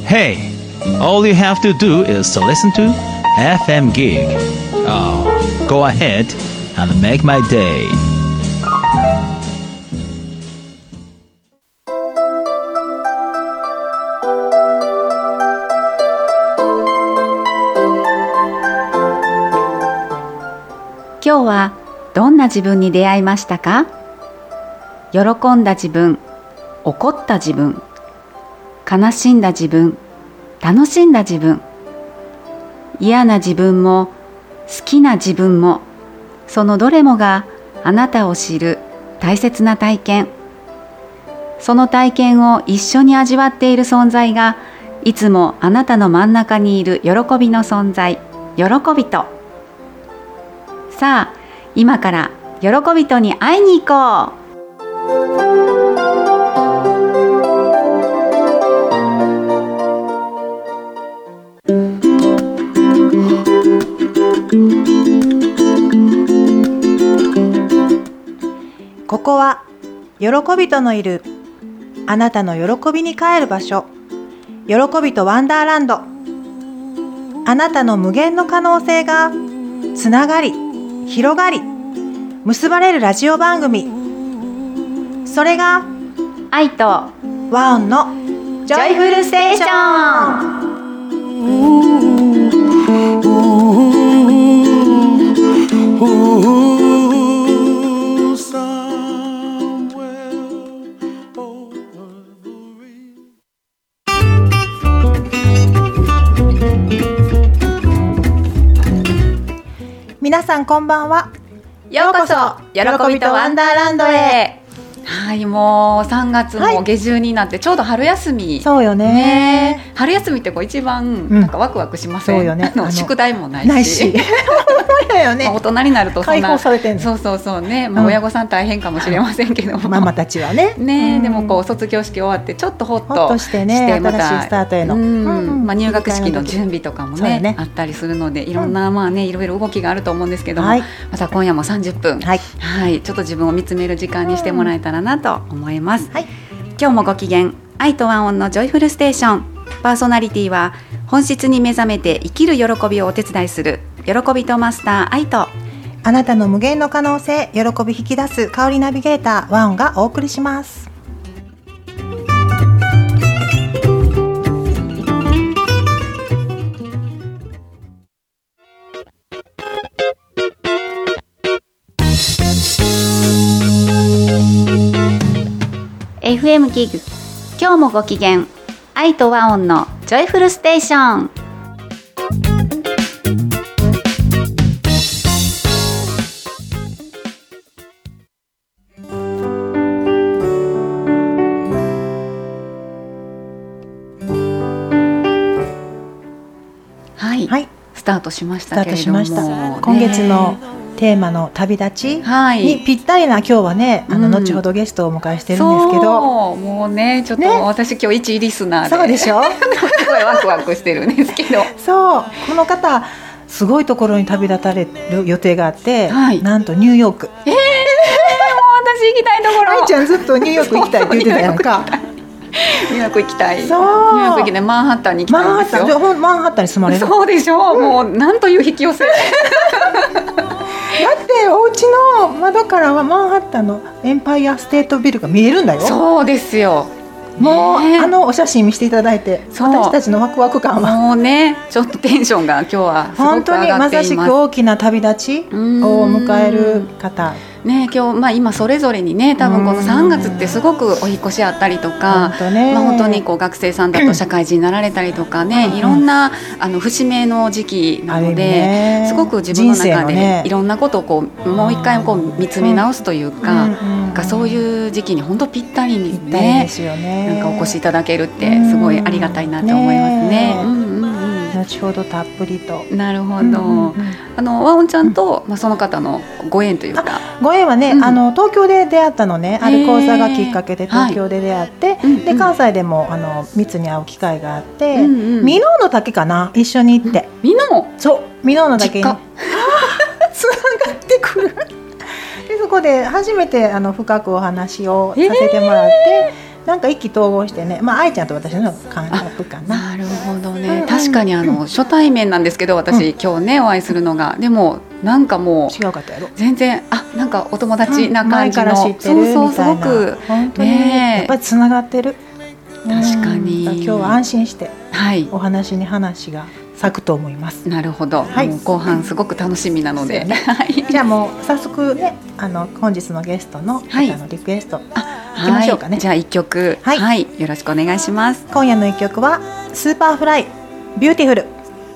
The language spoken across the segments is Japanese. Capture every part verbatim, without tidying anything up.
Hey, all you have to do is to listen to エフエム Gig. Oh, go ahead and make my day. 今日はどんな自分に出会いましたか？喜んだ自分、怒った自分、悲しんだ自分、楽しんだ自分、嫌な自分も好きな自分も、そのどれもがあなたを知る大切な体験。その体験を一緒に味わっている存在が、いつもあなたの真ん中にいる喜びの存在、喜びと。さあ、今から喜びとに会いに行こう。 ここは喜びとのいるあなたの喜びに帰る場所、喜びとワンダーランド。あなたの無限の可能性がつながり、広がり、結ばれるラジオ番組。それが愛とワオンのジョイフルステーション。皆さんこんばんは。 ようこそ喜びとワンダーランドへ。はい、もうさんがつも下旬になってちょうど春休み、 そうよ ね, ね。春休みってこう一番なんかワクワクしません？ そうよね。 あの宿題もないし、 ないしよね、 まあ、大人になるとそんな解放されてんの。 そうそうそうね、まあ、親御さん大変かもしれませんけども、 ママたちはねね、 うん、 でもこう卒業式終わってちょっとホッとホッとしてね、 してまた新しいスタートへの、 うんうんまあ、入学式の準備とかも ね, ねあったりするので、いろんな、まあね、いろいろ動きがあると思うんですけども、はい、また今夜もさんじゅっぷん、はいはい、ちょっと自分を見つめる時間にしてもらえたらなと思います、はい、今日もご機嫌愛とワンオンのジョイフルステーション。パーソナリティは本質に目覚めて生きる喜びをお手伝いする喜びとマスター愛と、 あなたの無限の可能性、喜び引き出す香りナビゲーターワオンがお送りします。 エフエム ギグ、今日もご機嫌愛とワオンのジョイフルステーション。はい、はい、スタートしましたけれども、 スタートしました。今月のテーマの旅立ちにぴったりな、今日はね、あの後ほどゲストをお迎えしてるんですけど、 そうもうね、ちょっと、ね、私今日一リスナーで、 そうでしょすごいワクワクしてるんですけどそう、この方すごいところに旅立たれる予定があって、はい、なんとニューヨーク。 えー、もう私行きたいところ。 愛ちゃんずっとニューヨーク行きたいって言ってたやんか。 ニューヨーク行きたい。 そう、 ニューヨーク行きたい。マンハッタンに行きたいんですよ。 マンハッタン、マンハッタンに住まれる。 そうでしょう、うん、もうなんという引き寄せだってお家の窓からはマンハッタンのエンパイアステートビルが見えるんだよ。 そうですよ。 もう、ね、あのお写真見せていただいて、私たちのワクワク感はもうね、ちょっとテンションが今日はすごく上がっています。 本当にまさしく大きな旅立ちを迎える方ね、今日、まあ、今それぞれにね、多分このさんがつってすごくお引越しあったりとか、本当ね、まあ、本当にこう学生さんだと社会人になられたりとかね、いろんなあの節目の時期なので、ね、すごく自分の中でいろんなことをこうもう一回こう見つめ直すというか、うんうんうん、そういう時期に本当ぴったりに ね, ですよね、なんかお越しいただけるってすごいありがたいなと思いますね。うんうんうん、 後ほどたっぷりと。 なるほど、うんうんうん、あのワオンちゃんと、まあ、その方のご縁というか、 ご縁はね、うん、あの東京で出会ったのね、ある講座がきっかけで東京で出会って、はい、で関西でもあの密に会う機会があって、うんうん、箕面の岳かな、一緒に行って、 箕面、 そう箕面の岳につながってくるでそこで初めてあの深くお話をさせてもらって、えなんか意気投合してね、まあ愛ちゃんと私の感覚かな。 なるほどね、 うんうん、 確かにあの、うん、初対面なんですけど私、うん、今日ねお会いするのが、でもなんかもう違うかったやろ、 全然あなんかお友達な感じの、うん、前から知ってるみたいな、そうそうすごく本当に、ね、やっぱりつながってる。 確かに、 うん、今日は安心してお話に話が咲くと思います。 なるほど、はい、もう後半すごく楽しみなので、ね、 じゃあもう早速ね、あの本日のゲストの方のリクエスト、はい、いきましょうかね。 じゃあいっきょく、はいはい、よろしくお願いします。 今夜のいっきょくはスーパーフライビューティフル。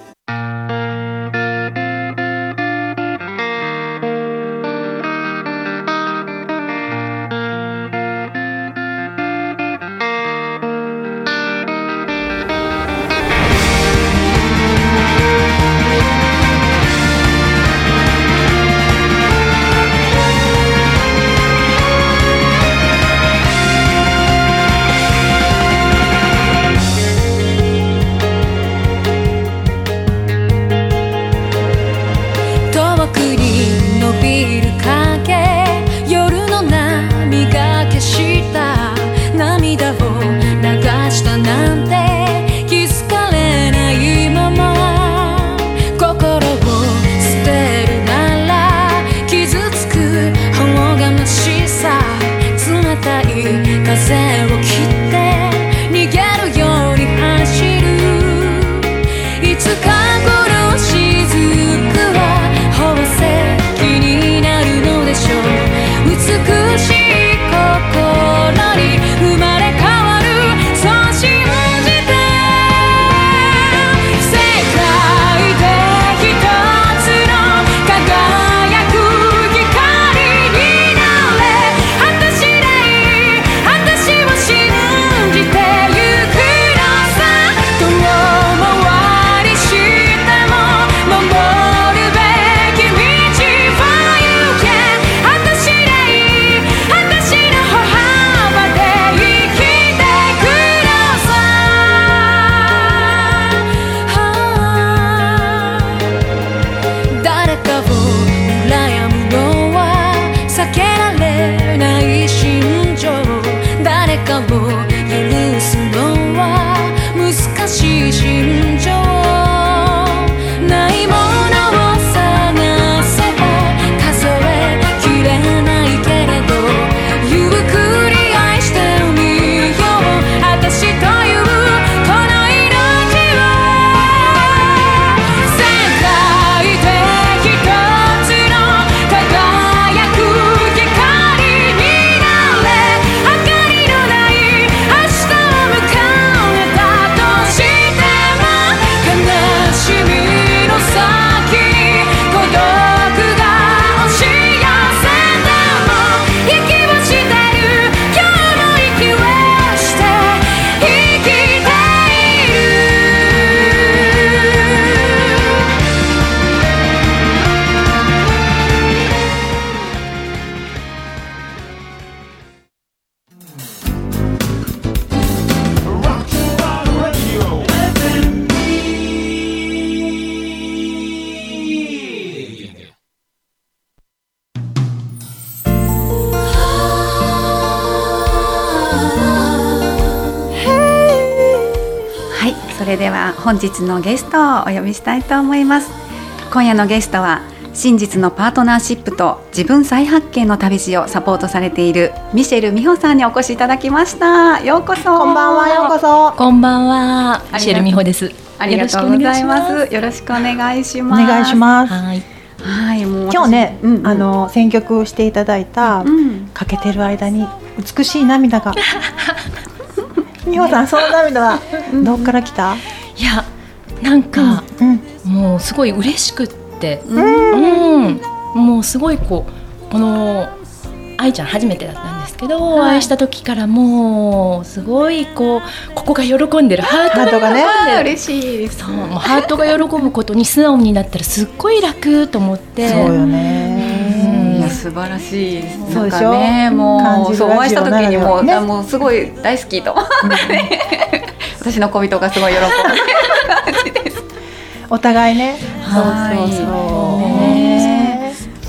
それでは本日のゲストをお呼びしたいと思います。今夜のゲストは真実のパートナーシップと自分再発見の旅路をサポートされているミシェル美穂さんにお越しいただきました。ようこそ。 こんばんは。ようこそ。 こんばんは。ミシェル美穂です。 ありがとうございます。よろしくお願いします。 お願いします。 はい。はい、もう今日ね、うんうん、あの選曲をしていただいた、うん、かけてる間に美しい涙が美穂さん、その涙はどっから来た？ いや、なんか、うんうん、もうすごい嬉しくって、うんうん、もうすごいこうこの愛ちゃん初めてだったんですけど、はい、お会いした時からもうすごいこうここが喜んでる、ハートがね嬉しい。 そう、もうハートが喜ぶことに素直になったらすっごい楽と思って。 そうよね、 いや素晴らしい。そうでしょ、ね、もうそうお会いした時にもう、ね、もうすごい大好きと思って私の恋人がすごい喜んでる感じです。 お互いね。 そうそうそう、ね、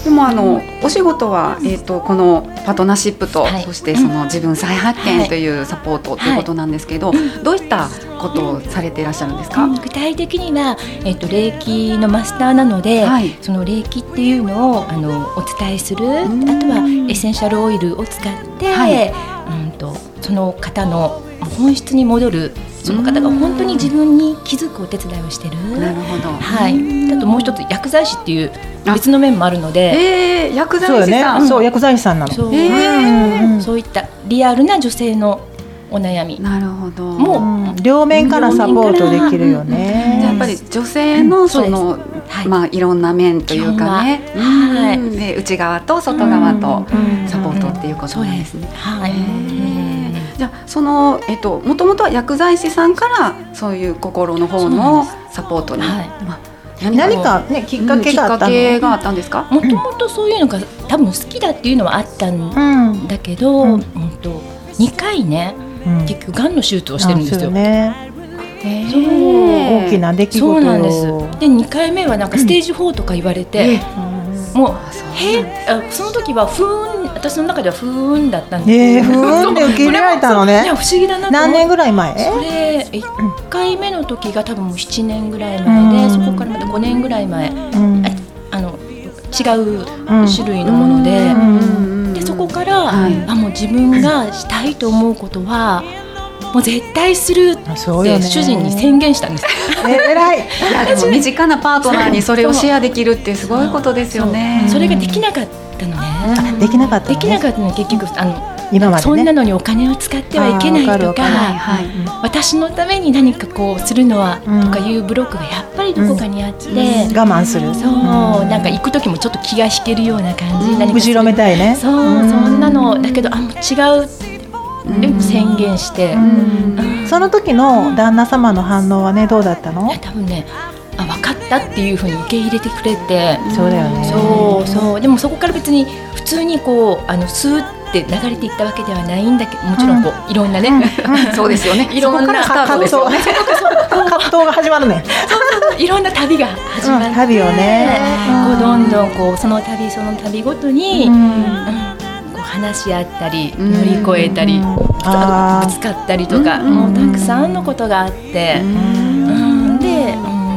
でもあのお仕事は、えー、とこのパートナーシップと、 はい、 そしてその自分再発見というサポートということなんですけど、はい、どういったことをされていらっしゃるんですか？ 具体的には、えー、と霊気のマスターなので、はい、その霊気っていうのをあのお伝えする、あとはエッセンシャルオイルを使って、はい、うんとその方の本質に戻る、その方が本当に自分に気づくお手伝いをしてる。 なるほど、 はい、あともう一つ薬剤師っていう別の面もあるので、 えー、薬剤師さん、 そうよね、そう薬剤師さんなの。 そう、 えー、 そういったリアルな女性のお悩み、 なるほど、 もう、 うん、両面からサポートできるよね。 やっぱり女性のその、うんはい、まあ、いろんな面というかね、はい、で内側と外側とサポートっていうことなんですね。 はい。 じゃあその、えっと、もともとは薬剤師さんからそういう心の方のサポートに、はい、まあ、 何か、何か、ね、きっかけがあったの、 きっかけがあったんですか？ もともとそういうのが多分好きだっていうのはあったんだけど、うんうん、とにかいね、うん、結局がんの手術をしてるんですよ。 ね、そう大きな出来事。 そうなんです。でにかいめはなんかステージフォーとか言われて、うん、もうへあその時はふーん、私の中ではふーんだったんですけど、 えー、ふーんで受け入れられたのね。 いや不思議だなと。 何年ぐらい前？ それいっかいめの時が多分もうななねんぐらい前で、うん、そこからまたごねんぐらい前、うん、あ, あの違う種類のもので、うん、でそこから、はい、あもう自分がしたいと思うことはもう絶対するって主人に宣言したんです。 えらい。いやでも身近なパートナーにそれをシェアできるってすごいことですよね。 それができなかったのね。 できなかったのね。 できなかったの結局あの今までね、 そんなのにお金を使ってはいけないとか、はい、私のために何かこうするのはとかいうブロックがやっぱりどこかにあって、うんうん、 我慢する。 そう、うん、なんか行く時もちょっと気が引けるような感じ、 うん、何か後ろめたいね。 そう、うん、そんなのだけどあもう違うで宣言して、 うんうん、その時の旦那様の反応はねどうだったの？ 多分ね、あ分かったっていうふうに受け入れてくれて、 そうだよね。 そうそうでもそこから別に普通にこうあのスーって流れていったわけではないんだけど、もちろんこう、うん、いろんなね、うんうん、そうですよね。 いろんな葛藤が始まるね。 いろんな旅が始まって、うん、 旅をね、 こうどんどんこうその旅その旅ごとに、うんうん話し合ったり乗り越えたり、うん、ぶつかったりとか、うん、もうたくさんのことがあって、うん、で、うん、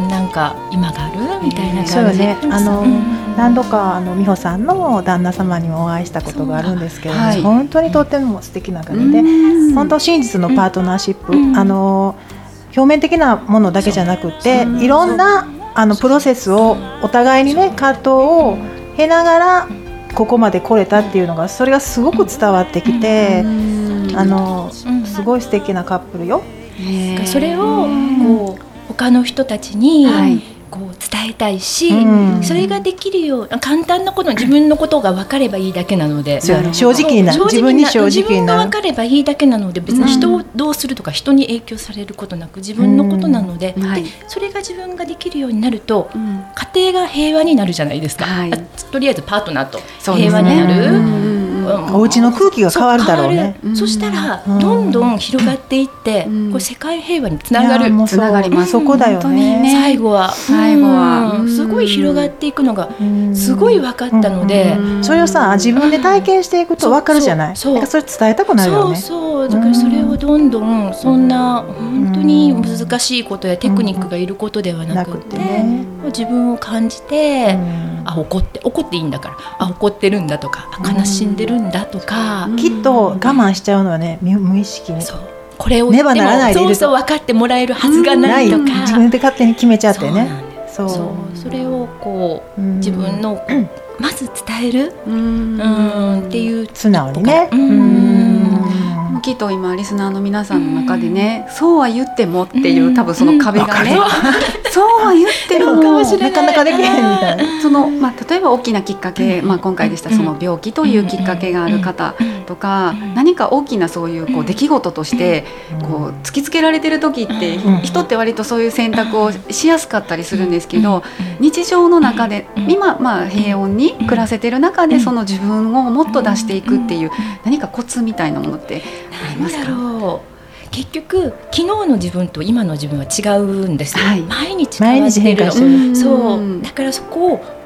なんか今があるみたいな感じ。 そうね、あの、うん、何度かあの美穂さんの旦那様にもお会いしたことがあるんですけど、はい、本当にとっても素敵な方で、うん、本当真実のパートナーシップ、うん、あの表面的なものだけじゃなくて、いろんなあのプロセスをお互いにね葛藤を経ながらここまで来れたっていうのが、それがすごく伝わってきて、あのすごい素敵なカップルよ。 それをこう他の人たちにこう伝えたいし、うん、それができるよう簡単なこと、自分のことが分かればいいだけなので、 正直になる、自分に正直になる、 自分が分かればいいだけなので、別に人をどうするとか人に影響されることなく自分のことなので、うんはい、でそれが自分ができるようになると、うん、家庭が平和になるじゃないですか、はい、とりあえずパートナーと平和になる、 お家の空気が変わるだろうね。 そ, そしたらどんどん広がっていって、うん、これ世界平和につながる、 つながります。そこだよね。 最後は最後は、うん、すごい広がっていくのがすごい分かったので、 うんうん、それをさ自分で体験していくと分かるじゃない。そうそうそう、それ伝えたくなるよね。 そうそう、だからそれをどんどんそんな本当に難しいことやテクニックがいることではなくて、ね、自分を感じて、うん、あ怒って怒っていいんだから、あ怒ってるんだとか、あ悲しんでるんだとか、 うん、きっと我慢しちゃうのはね、無意識にそうこれをねばならないでいると、そうそう分かってもらえるはずがないとか、うん、ない、 自分で勝手に決めちゃってね。 そうそう、それをこう、うん、自分の、うん、まず伝える、うん、うんっていう素直にね、うんうん、きっと今リスナーの皆さんの中でね、そうは言ってもっていう、多分その壁がね、そうは言ってもなかなかできへんみたいな、 その、まあ、例えば大きなきっかけ、まあ、今回でしたその病気というきっかけがある方とか、何か大きなそういうこう出来事としてこう突きつけられてる時って、人って割とそういう選択をしやすかったりするんですけど、日常の中で今、まあ、平穏に暮らせてる中でその自分をもっと出していくっていう何かコツみたいなものってありますか？ 結局昨日の自分と今の自分は違うんですよ、はい、毎日変わってる、 うん、そうだからそこを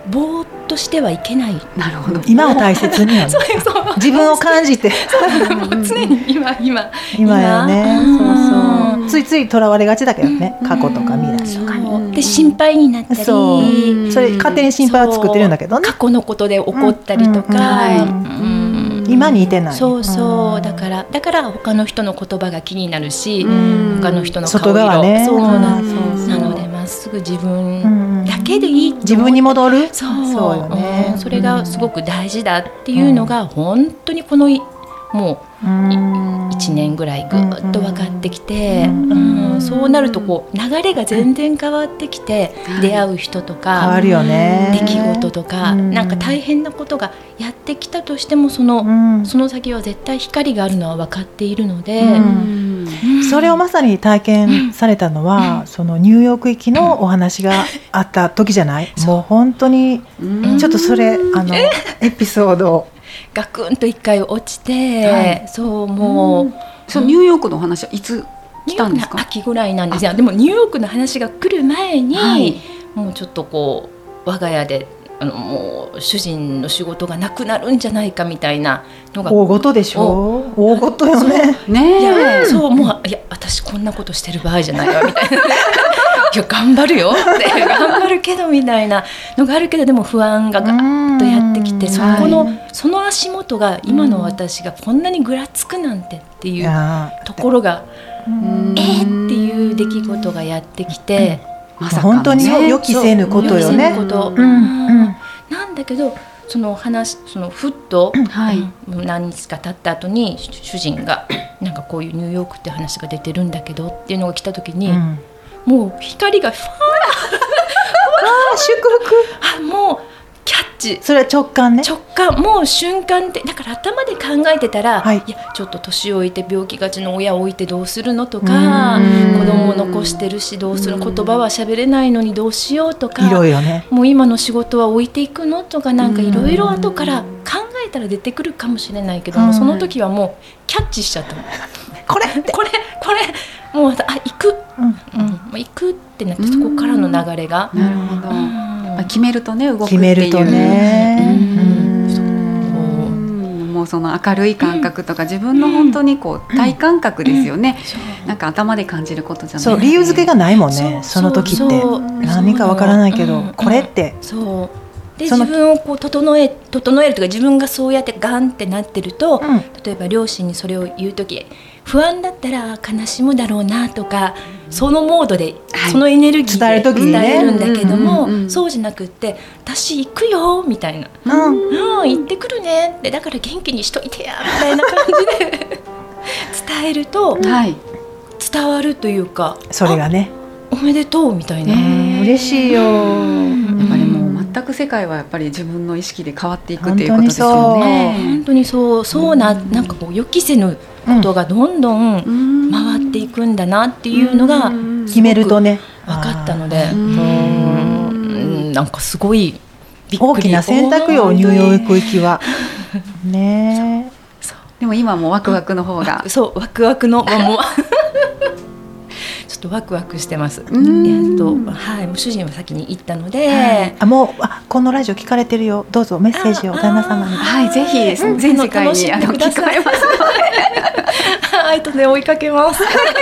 ぼーっとしてはいけない。 なるほど。 今を大切によねそうそう自分を感じて常に今今今よね。 今そうそうついついとらわれがちだけどね、過去とか未来とかそうで心配になったり、 そうそれ勝手に心配を作ってるんだけどね。 過去のことで怒ったりとか、 うんうんはいうん今にいてない。 そうそうだからだから他の人の言葉が気になるし、 うん他の人の顔外側色、 ね。 そうなうんそうそうなのでまっすぐ自分だけでいいと思って、 自分に戻る。 そうそうよねうんそれがすごく大事だっていうのが本当にこのいもういちねんぐらいぐっと分かってきて、 うんうんそうなるとこう流れが全然変わってきて、出会う人とか変わるよね。 出来事とか、 うんなんか大変なことがやってきたとしてもその、 うんその先は絶対光があるのは分かっているので、 うんうんそれをまさに体験されたのは、そのニューヨーク行きのお話があった時じゃない？もう本当にちょっとそれあのエピソードをガクンと一回落ちて、 はいそうもう、 そのニューヨークの話はいつ来たんですか？ ニューヨークの秋ぐらいなんですよ。でもニューヨークの話が来る前に、 はいもうちょっとこう我が家であのもう主人の仕事がなくなるんじゃないかみたいなのが大事でしょ。大事よね。 ねいやえ。 そうもういや私こんなことしてる場合じゃないわみたいな。いや頑張るよって頑張るけどみたいなのがあるけどでも不安がガッとやってきてそこの、 はその足元が今の私がこんなにぐらつくなんてっていいうやところがうんえーっていう出来事がやってきてまさかのね本当に予期せぬことよね。 予期せぬことうんうんなんだけどその話そのふっと、 はいうん何日か経った後に主人がなんかこういうニューヨークって話が出てるんだけどっていうのが来た時に、 うんもう光がファーあ祝福。 あもうキャッチそれは直感ね。 直感もう瞬間でだから頭で考えてたら、 はいいやちょっと年老いて病気がちの親を置いてどうするのとかうん子供を残してるしどうする言葉は喋れないのにどうしようとかいろいろね。 もう今の仕事は置いていくのとかなんかいろいろ後から考えたら出てくるかもしれないけども、 うんその時はもうキャッチしちゃったのこれって。 これこれもうあ行く、 うんうんもう行くってなってそこからの流れが、 なるほど。 うんまあ決めるとね動くっていう。 決めるとね。 うんうんもうその明るい感覚とか自分の本当にこう体感覚ですよね。なんか頭で感じることじゃない。 そう理由付けがないもんそうね。その時ってそう何かわからないけどうんこれってそうでその自分をこう整え整えるとか自分がそうやってガンってなってると、 うん例えば両親にそれを言うとき不安だったら悲しむだろうなとかそのモードで、 はいそのエネルギー伝えるで時にね伝えるんだけども、 うんうんうんうんそうじゃなくって私行くよみたいな、 うんうん、行ってくるねってだから元気にしといてやみたいな感じで伝えるとはい。 伝わるというかそれがねおめでとうみたいな、 ね嬉しいよ。 やっぱりもう全く世界はやっぱり自分の意識で変わっていくっていうことですよね。 本当にそうそうななんかこう予期せぬことがどんどん回っていくんだなっていうのがうん決めるとね分かったので、 ううんんなんかすごいびっくり大きな選択よニューヨーク行きはねでも今もワクワクの方が。 そうワクワクのまあもうちょっとワクワクしてます。 んえっとはいもう主人は先に行ったので、 えあもうあこのラジオ聞かれてるよどうぞメッセージを旦那様にはいぜひ全世界にあの聞かれます。 はいとね追いかけます。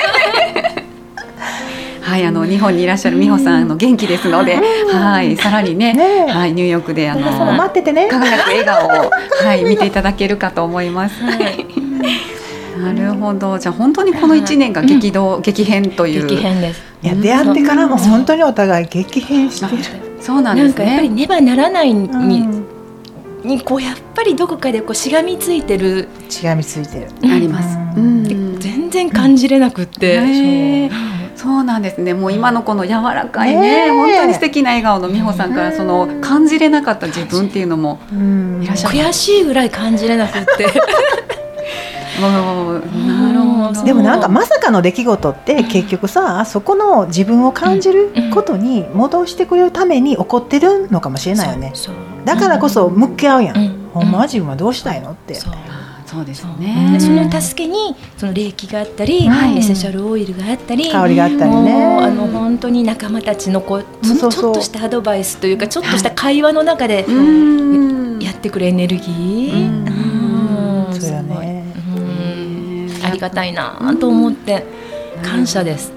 はい、あの日本にいらっしゃる美穂さんあの元気ですので、はいさらにね、 ねえはいニューヨークであの旦那様待っててね輝く笑顔をはい見ていただけるかと思います。なるほど。じゃあ本当にこの一年が激動、激変という。 激変です。 いや出会ってからも本当にお互い激変してるそうなんですなんかやっぱりね。 ねばならないに、 うんにこうやっぱりどこかでこうしがみついてる、 しがみついてるあります。 ううんん全然感じれなくって、 へえそうなんですね。もう今のこの柔らかいね、 ねえ本当に素敵な笑顔の美穂さんからその感じれなかった自分っていうのもうんいらっしゃる。 悔しいぐらい感じれなくってもうなるほど。 でもなんかまさかの出来事って結局さそこの自分を感じることに戻してくれるために起こってるのかもしれないよね。 そうだからこそ向き合うやん、 うんほんまは自分はどうしたいのって、 そうそうですそうね。 でその助けにその霊気があったり、 はいエッセンシャルオイルがあったり、 香りがあったりもうね。 あの本当に仲間たちのこうそのそうそうちょっとしたアドバイスというかちょっとした会話の中でうんやってくるエネルギー、 うんうんそうだすごいね。 うんありがたいなと思って感謝です。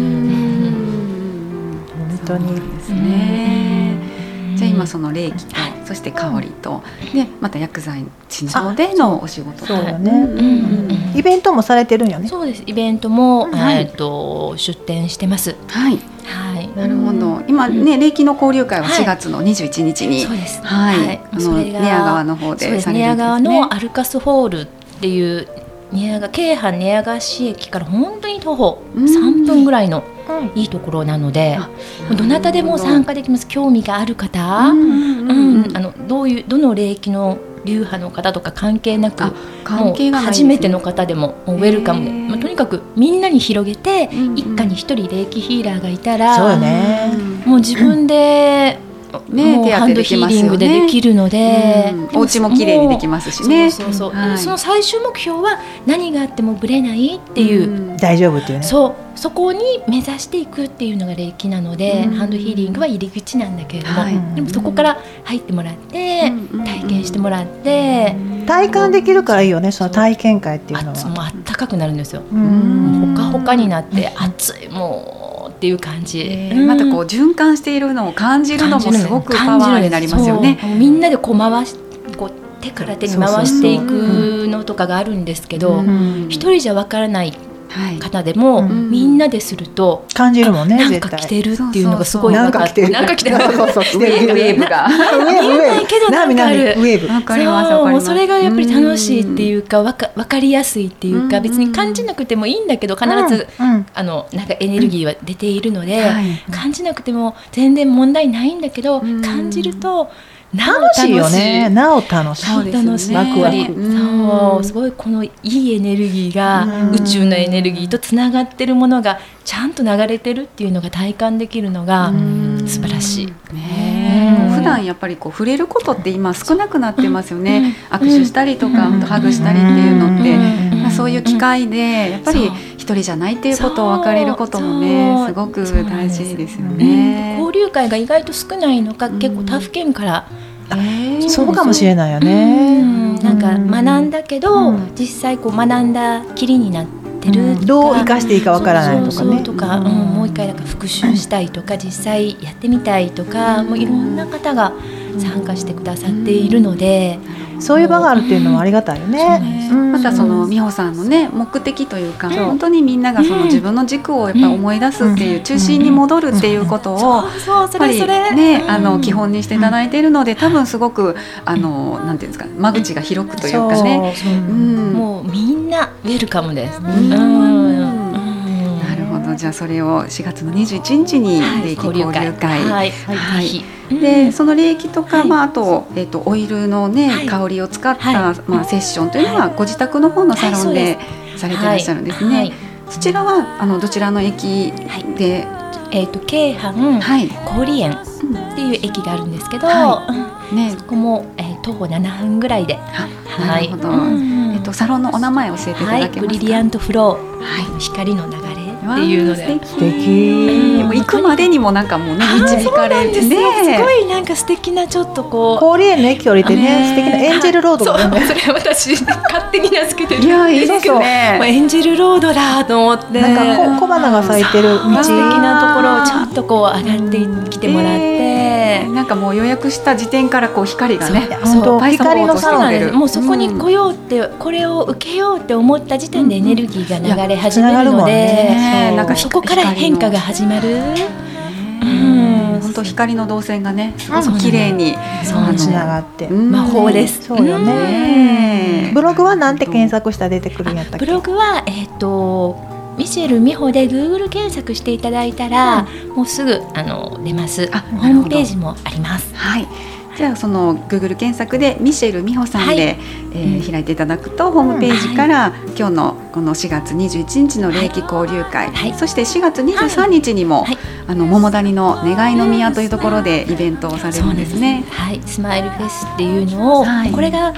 うん本当にですね。じゃあ今その霊気と、 はいそして香りと、でまた薬剤治療でのお仕事と。 そうだね。 うんうんうんイベントもされてるんよね。 そうですイベントも、 はいえー、と出展してます。 はい。 はい、 なるほど。今ね、霊気の交流会はしがつのにじゅういちにちに、 そうです。 はい、あのそれが寝屋川の方そうですでされるんですね。 寝屋川のアルカスホールっていう寝屋川京阪寝屋川市駅から本当に徒歩さんぷんぐらいのうんいいところなので、 あどなたでも参加できます。興味がある方、 うんうんうんうんあのどういうどの霊気の流派の方とか関係なく、 あ関係がないんですねもう初めての方でももうウェルカムで、 へーまあ、とにかくみんなに広げて、 うんうん一家に一人霊気ヒーラーがいたら、 そうよね。 もう自分で、 ね手当もうハンドヒてできますよねーリングでできるので、 うんお家も綺麗にできますしね。 そうそうそう、 はいその最終目標は何があってもブレないっていう、 うん大丈夫っていうね。 そうそこに目指していくっていうのが霊気なので、 うんハンドヒーリングは入り口なんだけれども、 はいでもそこから入ってもらって、 うん体験してもらって、 体感できるからいいよね。その体験会っていうのは。 あつもうあったかくなるんですよ。 うんもうほかほかになって熱いもうっていう感じ、 えーまたこう循環しているのを感じるのもすごくパワーになりますよね。 そうみんなでこう回しこう手から手に回していくのとかがあるんですけど、 うん一人じゃわからないはい。 方でも、 うんみんなですると感じるもんね。 なん絶対。 か来てるっていうのがすごい分かって、 なんか来てる。 なんか来てるそうそう来ウてるェーブウェーブがウェーブウェーブ。 見えないけどなんかあるなみなみウェーブ。 わかります。 そうわかります。 もうそれがやっぱり楽しいっていうかわか分かりやすいっていうか、 うん別に感じなくてもいいんだけど必ず、 うんうんあのなんかエネルギーは出ているので、 はい感じなくても全然問題ないんだけど、 うん感じるとなお楽しいよね。なお楽しい。 そうですよね楽しいワクワクやっぱりうんそうすごいこのいいエネルギーがうん宇宙のエネルギーとつながってるものがちゃんと流れてるっていうのが体感できるのがうん素晴らしい。 ねえうん普段やっぱりこう触れることって今少なくなってますよね。 うん握手したりとか、 うんハグしたりっていうのって、 うんまあ、そういう機会でやっぱりそう一人じゃないっていうことを分かれることもねそうすごくそうなんです大事ですようんね。 交流会が意外と少ないのか、結構他府県からえーそうかもしれないようね。 んなんか学んだけど、 うん実際こう学んだきりになってるとか、 どう生かしていいかわからないとかそうそうね。 とか、うんもう一回なんか復習したいとか実際やってみたいとか、もういろんな方が参加してくださっているので、 そういう場があるっていうのはありがたいよね。うんまたその美穂さんのね目的というか、 うん本当にみんながその自分の軸をやっぱり思い出すっていう、 うん中心に戻るっていうことを、 そうそうそやっぱりれそれね、 うんあの基本にしていただいているので、多分すごくあのなんていうんですか、間口が広くというかね。 そううんもうみんなウェルカムです。 んうんなるほど。じゃあそれをしがつのにじゅういちにちにはい霊気交流会、 はい、 はいぜひでその霊気とか、 はいまあ、あと、えー、とオイルの、ねはい香りを使った、 はいまあ、セッションというのはご自宅の方のサロンはいでされていらっしゃるんですね。 はいそちらはあのどちらの駅で、 えっ、と京阪はい郡園っていう駅があるんですけど、 はうんね、 ここも、えー、徒歩ななふんぐらいで、 あなるほど、 うんえっと、サロンのお名前を教えていたはい、 だけますか。 ブリリアントフロー、 はい光の流れっていうので、 わー素敵。 もう行くまでにもなんかもうね導かれてね、 すごいなんか素敵なちょっとこう。 郡園の駅降りてね、 ね素敵なエンジェルロードがあるんだよそうそれ私勝手に名付けてるいやいいですそうそうね。 もうエンジェルロードだと思って、 なんかこ小花が咲いてる道。 素敵なところをちゃんとこう上がってきてもらって、 えーなんかもう予約した時点からこう光がね、 本当パイサポートしてそうなんくれる。 です。もうそこに来ようって、これを受けようって思った時点でエネルギーが流れ始めるので、 ねなんかそこから変化が始まる。 うん本当光の動線がねすごく綺麗にそうなんですつながって。 うん魔法です。 そうよね。 ねブログはなんて検索したら出てくるんやったっけ？ ブログはえっ、とミシェル美穂で Google 検索していただいたら、もうすぐあの出ます。 あホームページもあります。 はい。じゃあその Google 検索でミシェル美穂さんで、 はいえー開いていただくとホームページから、今日のこのしがつにじゅういちにちの霊気交流会、 はいそしてしがつにじゅうさんにちにも、 はいあの桃谷の願いの宮というところでイベントをされるんですね。 はい、スマイルフェスっていうのを、 はいこれが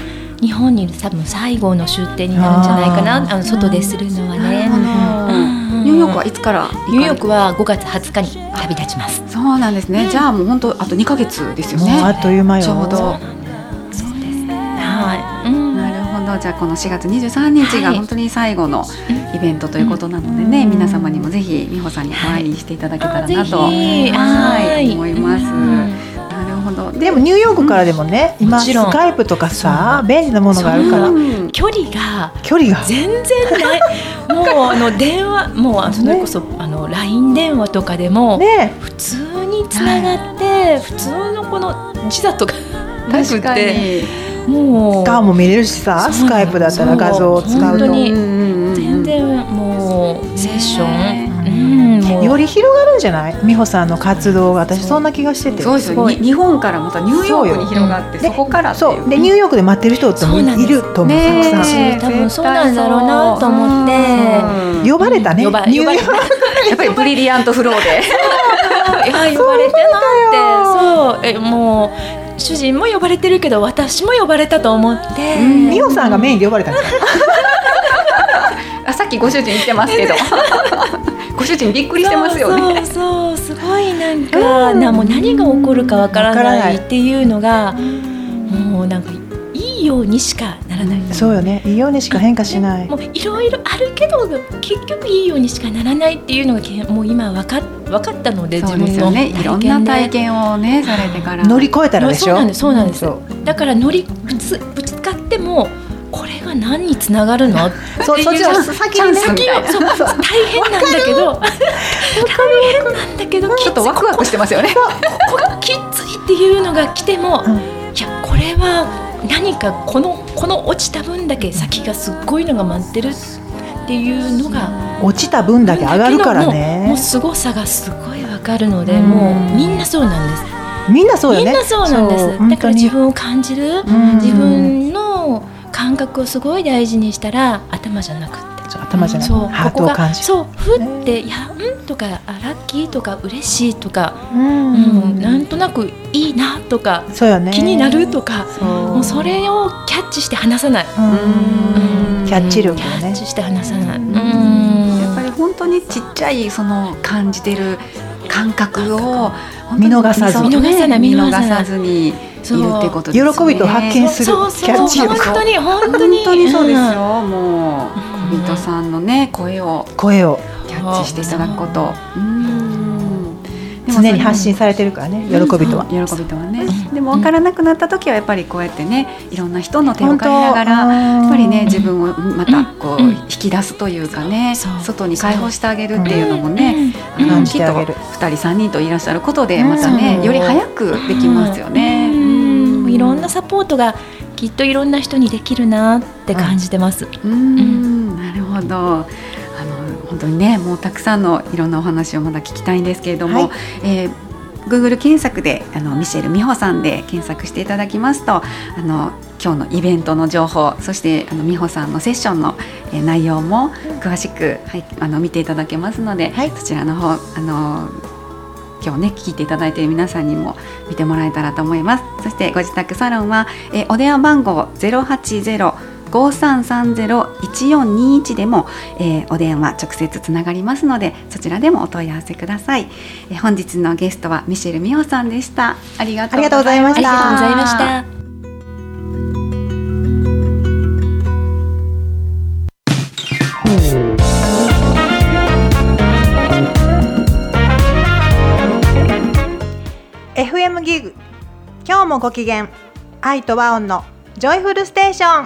日本にいる多分最後の出店になるんじゃないかな、あの外でするのはね。 ニューヨークはいつから？ ニューヨークはごがつはつかに旅立ちます。 そうなんですね。じゃあもう本当あとにかげつですよね。 もうあっという間よ。 ちょうど。 そうですね。はい。うん、 なるほど。じゃあこのしがつにじゅうさんにちが本当に最後のイベントということなのでね、はい、皆様にもぜひ美穂さんにお会いしていただけたらなと、はい、はい思います。なるほど。 でもニューヨークからでもね、うん、今スカイプとかさ便利なものがあるから、 距離が距離が全然ないもうあの電話もうそれこそ、ね、あの ライン 電話とかでも、ね、普通につながって、はい、普通のこの時差とかなくてもう顔も見れるしさ、スカイプだったら画像を使うと本当に全然もうセッション、うん、もうより広がるんじゃない？美穂さんの活動が。私そんな気がしてて。 そうですよ。日本からまたニューヨークに広がって そ, そこからっていう、 そうでニューヨークで待ってる人ってもいると思う。 ね、たくさん多分そうなんだろうなと思って呼ばれたね。 呼ば呼ばれたやっぱりブリリアントフローでいや呼ばれてなって、そうえもう主人も呼ばれてるけど私も呼ばれたと思って、 美穂さんがメインで呼ばれたんですか？ あ、さっきご主人言ってますけどご主人びっくりしてますよね。 そうそう、すごいなんか、うん、なもう何が起こるかわからないっていうのが、もうなんかいいようにしかならない、うん、 そうよね、いいようにしか変化しない。 もういろいろあるけど結局いいようにしかならないっていうのがもう今分か、分かったので、 そうですよね、いろんな体験をねされてから乗り越えたらでしょ。 そうなんです、そうなんです。だから乗りぶつ、ぶつかってもこれが何につながるのってそう、そっちの先にね、 先をそうそう大変なんだけど大変なんだけどちょっとワクワクしてますよね。 ここがきついっていうのが来ても、うん、いやこれは何かこのこの落ちた分だけ先がすっごいのが待ってるっていうのが、 落ちた分だけ上がるからね。 もう、もう凄さがすごいわかるので、うん、もうみんなそうなんです。 みんなそうよね。 みんなそうなんです。だから自分を感じる、自分の感覚をすごい大事にしたら、頭じゃなくて、 頭じゃなくて、ハートを感じる。 そう、ふっていやんとか、あラッキーとか嬉しいとか、うんうん、なんとなくいいなとか、 そうよね、 気になるとか、もうそれをキャッチして離さない。 うんうん、キャッチ力をね、 キャッチして離さない。うん、 やっぱり本当にちっちゃいその感じてる感覚を見逃さず、 見逃さない、見逃さずにいるってことですね。 喜びと発見するキャッチ力。 本当に本当に本当にそうですよ。もう小人さんのね声を声をキャッチしていただくこと。うん、 常に発信されてるからね、喜びとは、 喜びとはね。でも分からなくなった時はやっぱりこうやってね、いろんな人の手を借りながらやっぱりね、自分をまたこう引き出すというかね、外に解放してあげるっていうのもね、 感じてあげる。 ふたりさんにんといらっしゃることでまたね、より早くできますよね。 いろんなサポートがきっといろんな人にできるなって感じてます。 うん、なるほど。あの本当にね、もうたくさんのいろんなお話をまだ聞きたいんですけれども、はい、えー、Google 検索であのミシェル美穂さんで検索していただきますと、あの今日のイベントの情報、そしてあの美穂さんのセッションの、えー、内容も詳しく、はい、あの見ていただけますので、はい、そちらの方あの今日ね聞いていただいている皆さんにも見てもらえたらと思います。そしてご自宅サロンは、えー、お電話番号 ゼロはちゼロ ごさんさんゼロ いちよんにいち でも、えー、お電話直接つながりますので、そちらでもお問い合わせください。えー、本日のゲストはミシェル美穂さんでした。ありがとうございました。 ありがとうございました。 エフエム ギグ、今日もご機嫌、愛と和音のジョイフルステーション。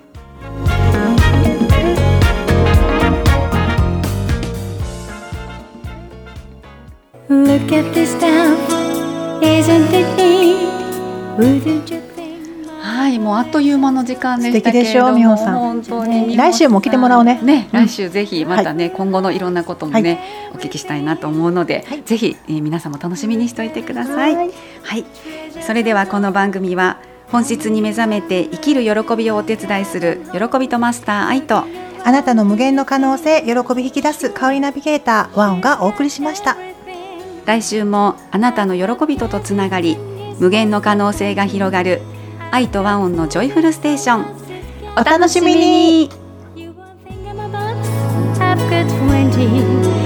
Look at this town, isn't it neat? Wouldn't you think? はい、もうあっという間の時間でしたけれども、 素敵でしょ、美穂さん。本当に来週も来てもらおうね。 ね、来週ぜひまたね、はい、今後のいろんなこともね、はい、お聞きしたいなと思うので、はい、ぜひ、えー、皆さんも楽しみにしておいてください。はい、はい、それではこの番組は本質に目覚めて生きる喜びをお手伝いする喜びとマスター愛と、 あなたの無限の可能性、喜び引き出す香りナビゲーターワンがお送りしました。 来週もあなたの喜びととつながり、無限の可能性が広がる愛と和音のジョイフルステーション、お楽しみに。 After twenty